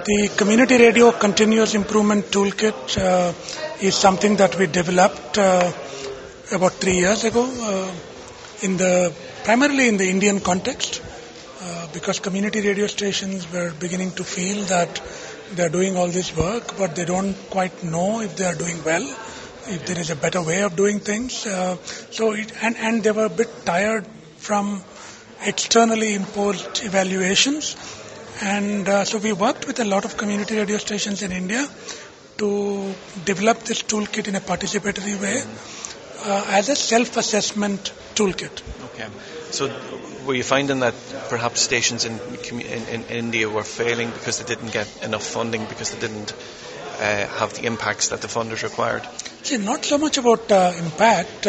The Community Radio Continuous Improvement Toolkit is something that we developed about 3 years ago, primarily in the Indian context, because community radio stations were beginning to feel that they are doing all this work, but they don't quite know if they are doing well, if there is a better way of doing things. And they were a bit tired from externally imposed evaluations. And so we worked with a lot of community radio stations in India to develop this toolkit in a participatory way as a self-assessment toolkit. Okay. So were you finding that perhaps stations in India were failing because they didn't get enough funding, because they didn't have the impacts that the funders required? See, not so much about impact.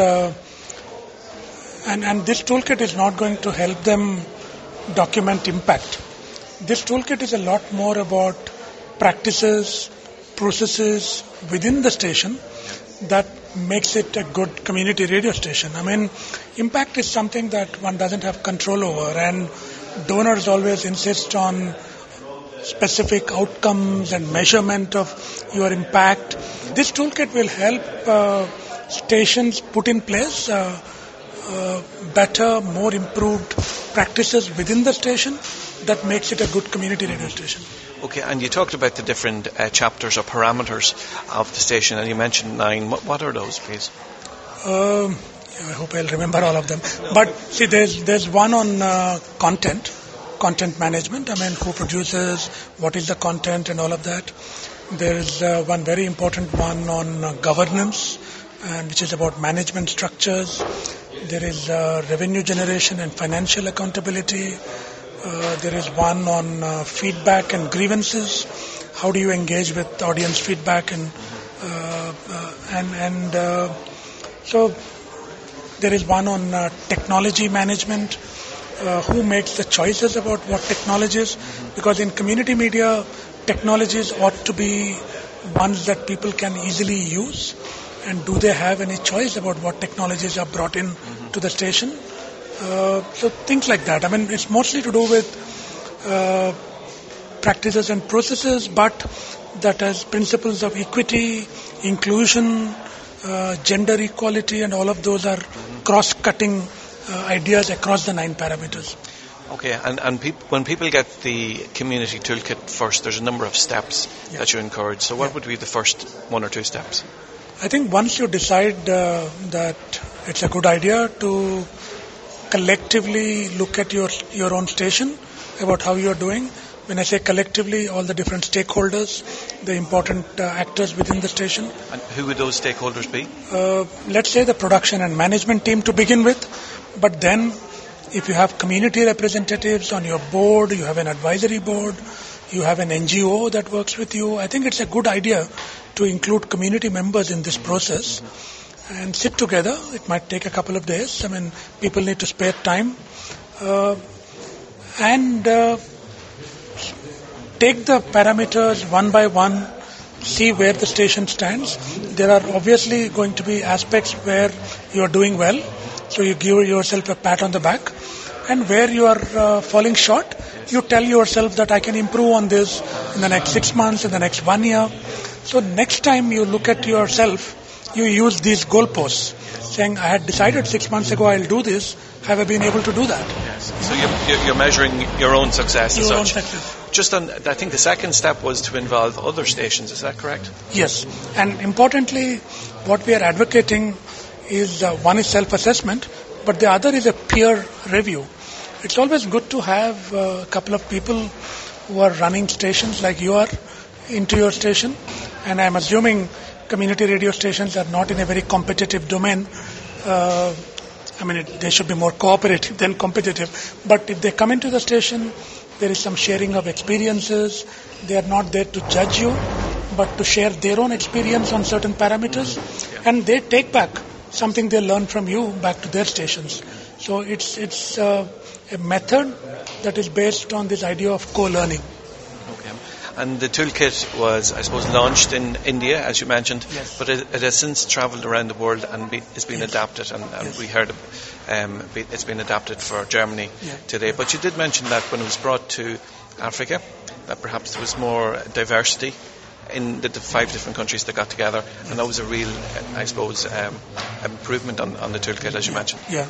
And this toolkit is not going to help them document impact. This toolkit is a lot more about practices, processes within the station that makes it a good community radio station. I mean, impact is something that one doesn't have control over, and donors always insist on specific outcomes and measurement of your impact. This toolkit will help stations put in place better, more improved practices within the station that makes it a good community radio station. Okay, and you talked about the different chapters or parameters of the station, and you mentioned 9. What are those, please? I hope I'll remember all of them. But see, there's one on content management. I mean, who produces, what is the content and all of that. There's one very important one on governance, and which is about management structures. There is revenue generation and financial accountability. There is one on feedback and grievances. How do you engage with audience feedback so there is one on technology management. Who makes the choices about what technologies? Because in community media, technologies ought to be ones that people can easily use. And do they have any choice about what technologies are brought in to the station? So things like that. I mean, it's mostly to do with practices and processes, but that has principles of equity, inclusion, gender equality, and all of those are cross-cutting ideas across the 9 parameters. Okay, and when people get the community toolkit first, there's a number of steps that you encourage. So what would be the first 1 or 2 steps? I think once you decide that it's a good idea to collectively look at your own station about how you are doing. When I say collectively, all the different stakeholders, the important actors within the station. And who would those stakeholders be? Let's say the production and management team to begin with. But then if you have community representatives on your board, you have an advisory board, you have an NGO that works with you, I think it's a good idea to include community members in this process and sit together. It might take a couple of days. I mean, people need to spare time and take the parameters one by one, see where the station stands. There are obviously going to be aspects where you are doing well, so you give yourself a pat on the back. And where you are falling short, you tell yourself that I can improve on this in the next 6 months, in the next 1 year. So next time you look at yourself, you use these goalposts, saying, I had decided 6 months ago I'll do this. Have I been able to do that? Yes. So you're measuring your own success as such. Own success. Just on, I think the second step was to involve other stations. Is that correct? Yes. And importantly, what we are advocating is one is self-assessment, but the other is a peer review. It's always good to have a couple of people who are running stations like you are into your station. And I'm assuming community radio stations are not in a very competitive domain. They should be more cooperative than competitive. But if they come into the station, there is some sharing of experiences. They are not there to judge you, but to share their own experience on certain parameters. And they take back something they learn from you back to their stations. So it's a method that is based on this idea of co-learning. Okay. And the toolkit was, I suppose, launched in India, as you mentioned, yes. But it has since travelled around the world and it's been yes. adapted, and yes. we heard it's been adapted for Germany yeah. today. But you did mention that when it was brought to Africa, that perhaps there was more diversity in the 5 different countries that got together, and that was a real, I suppose, improvement on the toolkit, as you mentioned. Yeah.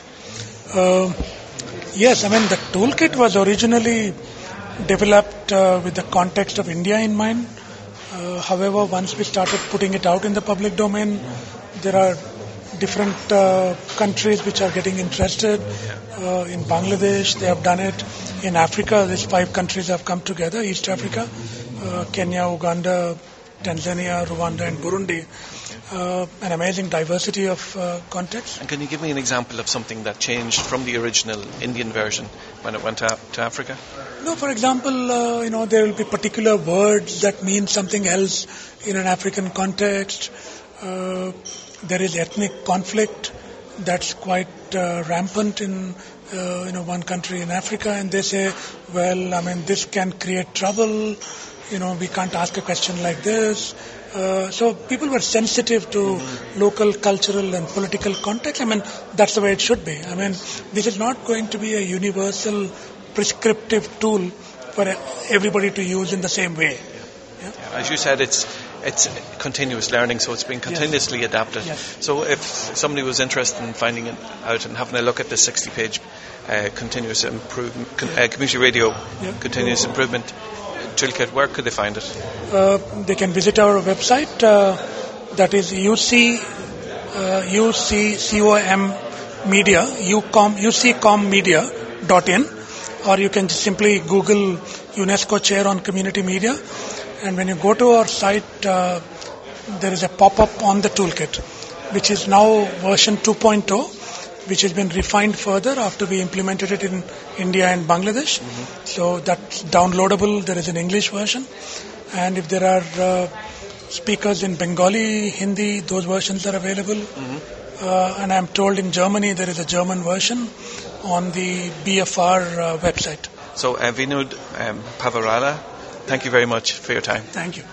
Yes, I mean, the toolkit was originally developed with the context of India in mind. However, once we started putting it out in the public domain, there are different countries which are getting interested. In Bangladesh, they have done it. In Africa, these 5 countries have come together, East Africa, Kenya, Uganda, Tanzania, Rwanda, and Burundi. An amazing diversity of context. And can you give me an example of something that changed from the original Indian version when it went to Africa? No, for example, there will be particular words that mean something else in an African context. There is ethnic conflict that's quite rampant in one country in Africa, and they say, well, I mean, this can create trouble. We can't ask a question like this. So people were sensitive to local cultural and political context. I mean, that's the way it should be. I mean, this is not going to be a universal prescriptive tool for everybody to use in the same way. Yeah? Yeah, as you said, it's continuous learning, so it's been continuously adapted. Yes. So if somebody was interested in finding it out and having a look at the 60-page continuous improvement, community radio continuous improvement toolkit, where could they find it? They can visit our website, that is uccommedia.in, or you can simply Google UNESCO Chair on Community Media, and when you go to our site, there is a pop-up on the toolkit, which is now version 2.0, which has been refined further after we implemented it in India and Bangladesh. Mm-hmm. So that's downloadable. There is an English version. And if there are speakers in Bengali, Hindi, those versions are available. Mm-hmm. And I'm told in Germany there is a German version on the BFR website. So Vinud Pavarala, thank you very much for your time. Thank you.